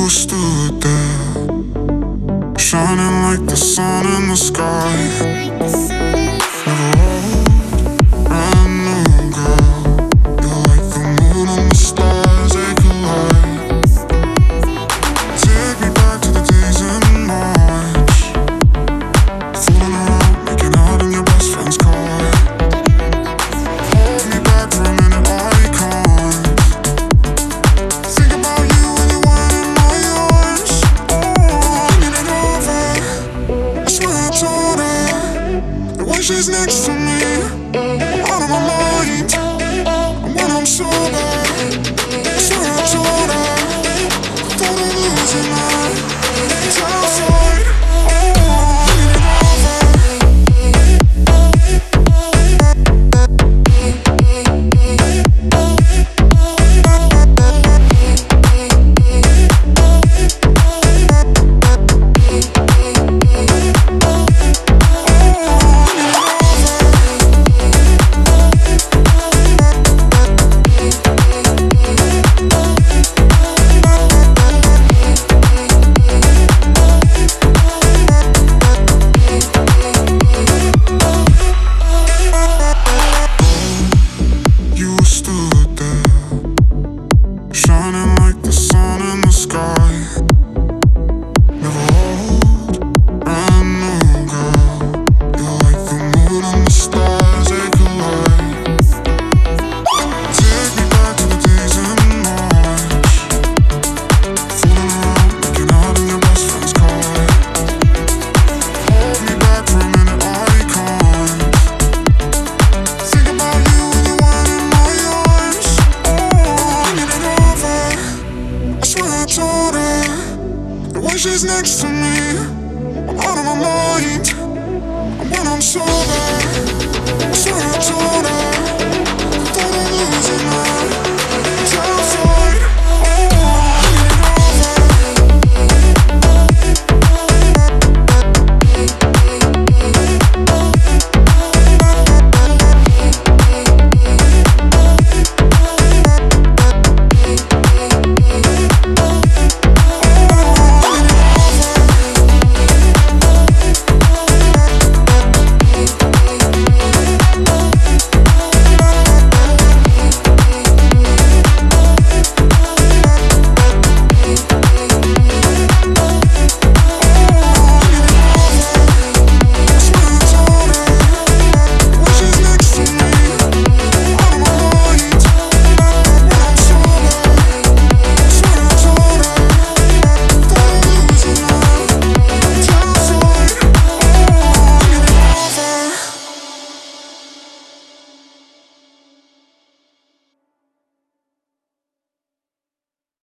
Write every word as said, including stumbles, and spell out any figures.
were stood there, shining like the sun in the sky. Never old, brand new girl. You're like the moon and the stars, they collide. Take me back to the days in March, fooling around, making out in your best friend's car. Hold me back for a minute, I can't think about you when you weren't in my arms. Oh, I need it over. I swear I told her that when she's next to me, I'm out of my mind. And when I'm sober, I swear I told her I thought I'm losing her. It's outside. Oh, I need it over. You were stood there, shining like the sun in the sky. Never old, brand new girl. You're like the moon and the stars, they collide. Take me back to the days in March, fooling around, making out in your best friend's car. Hold me back for a minute, I can't think about you when you weren't in my arms. Oh, I need it over. I swear I told her that when she's next to me, I'm out of my mind. And when I'm sober, I swear I told her I thought I'm losing her.